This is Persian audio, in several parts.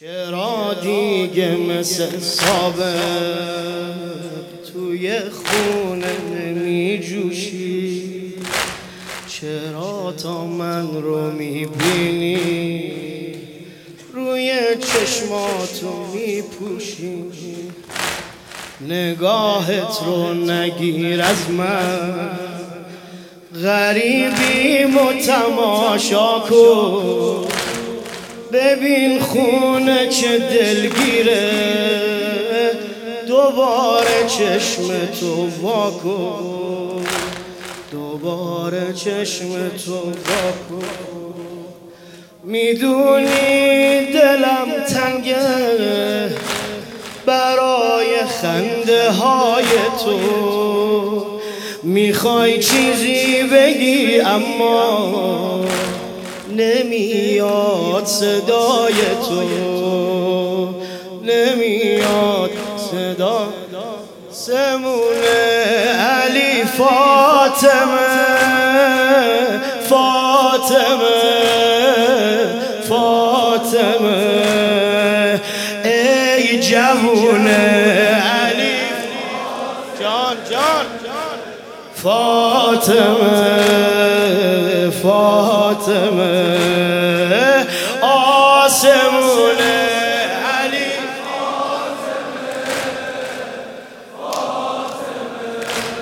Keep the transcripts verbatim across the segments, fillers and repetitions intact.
چرا دیگه مثل سابق توی خونه نمی جوشی؟ چرا تا من رو میبینی روی چشماتو میپوشی؟ نگاهت رو نگیر از من، غریبی متماشا کن، ببین خونه چه دلگیره، دوباره چشم تو وا کن، دوباره چشم تو وا کن. میدونی دلم تنگه برای خنده های تو، میخوای چیزی بگی اما نمیاد صدای تو، نمیاد صدا. سمونه علی فاطمه فاطمه فاطمه ای جوونه علی جان جان فاطمه فاطمه آسمونه علی فاطمه فاطمه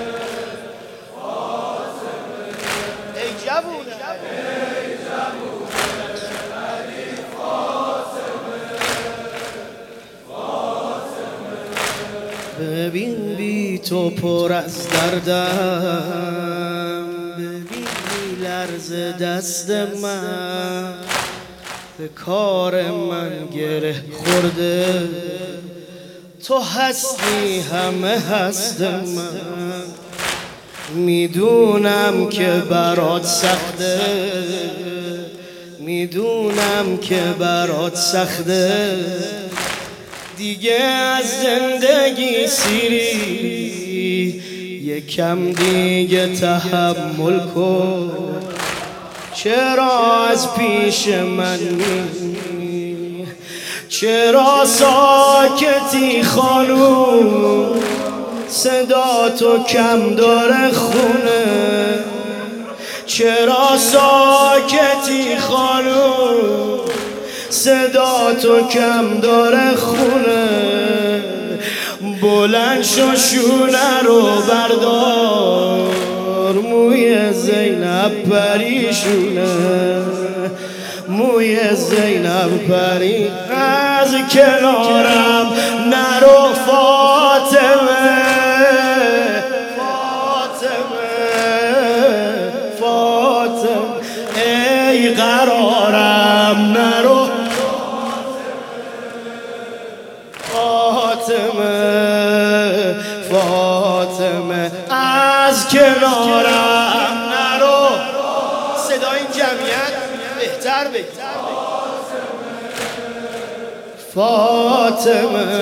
فاطمه ای جوونه ای جوونه علی فاطمه فاطمه. ببین بی تو پر از دردم، ببین لرز دست من به کار من گره خورده، تو هستی همه هست من. میدونم که برات سخته، میدونم که برات سخته، دیگه از زندگی سیری، یکم دیگه تحمل کن. چرا از پیش من می، چرا ساکتی خانوم؟ صدا تو کم داره خونه، چرا ساکتی خانوم؟ صدا تو کم داره خونه. بلند شو شونه رو بردار، موی زینب پریشونه، موی زینب پری. از کنارم نرو فاطمه فاطمه فاطمه ای قرارم نرو فاطمه فاطمه از کنارم نرو. صدای این جمعیت بهتر بهتر فاطمه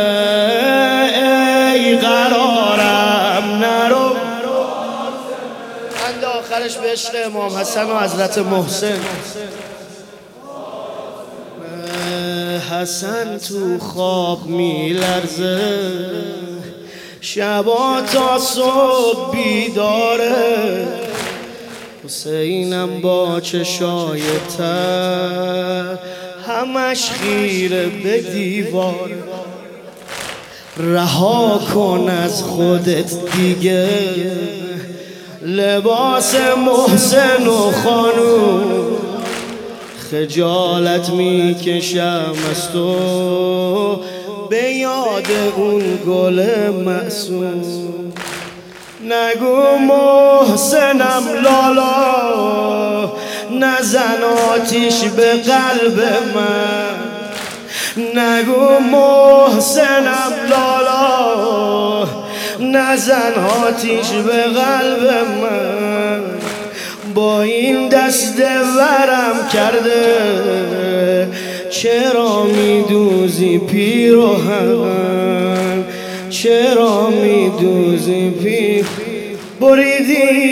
ای قرارم نرو. بند آخرش به عشق امام حسن و حضرت محسن. حسن تو خواب میلرزه، شبا تا صبح بیداره، حسینم با چشای تر همش خیره به دیوار. رها کن از خودت دیگه لباس محسن و خانوم، خجالت میکشم از تو به یاد اون گل معصوم. نگو محسنم لالا، نزن آتیش به قلب من. نگو محسنم لالا، نزن آتیش به قلب من. با این دست ورم کرده، چرا میدوزی پیراهن؟ چرا میدوزی پیر؟ بریدی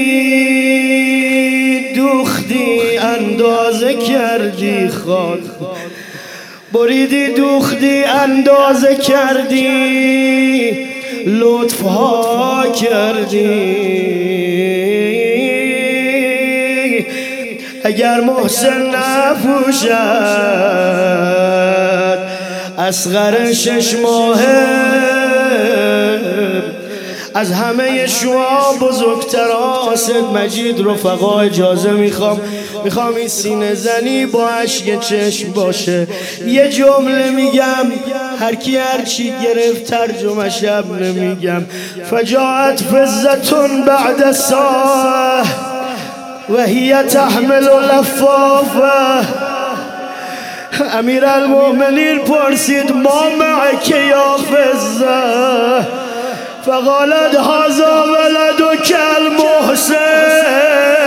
دوختی اندازه کردی خاک، بریدی دوختی اندازه کردی لطف ها کردی اگر محسن نپوشد اصغر شش ماهه از همه شما بزرگتر آسد مجید رفقا اجازه میخوام میخوام این سینه زنی با عشق چشم باشه. یه جمله میگم هر کی هر چی گرفت ترجمه شب نمیگم. فجاعت فزتون بعد ساعه و هی تحمل لفافه. امیر المؤمنین پرسید ما معک یا فزه فقالت هذا ولدك المحسن